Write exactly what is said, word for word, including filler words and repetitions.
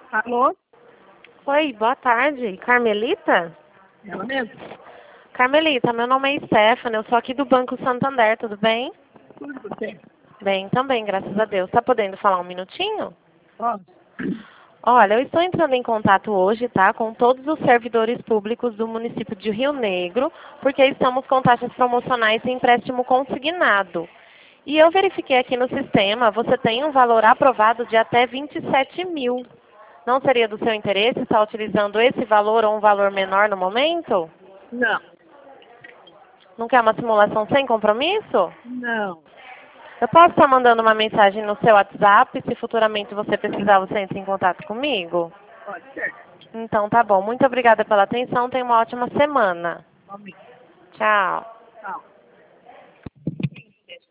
Alô? Oi, boa tarde. Carmelita? Ela mesmo? Carmelita, meu nome é Stephanie, eu sou aqui do Banco Santander, tudo bem? Tudo por você? Bem, também, graças a Deus. Tá podendo falar um minutinho? Ó, Olha, eu estou entrando em contato hoje, tá, com todos os servidores públicos do município de Rio Negro, porque estamos com taxas promocionais e empréstimo consignado. E eu verifiquei aqui no sistema, você tem um valor aprovado de até vinte e sete mil. Não seria do seu interesse estar utilizando esse valor ou um valor menor no momento? não, Não quer uma simulação sem compromisso? não. Eu posso estar mandando uma mensagem no seu WhatsApp, se futuramente você precisar, você entre em contato comigo? Pode ser. Então tá bom. Muito obrigada pela atenção. Tenha uma ótima semana. Amém. Tchau.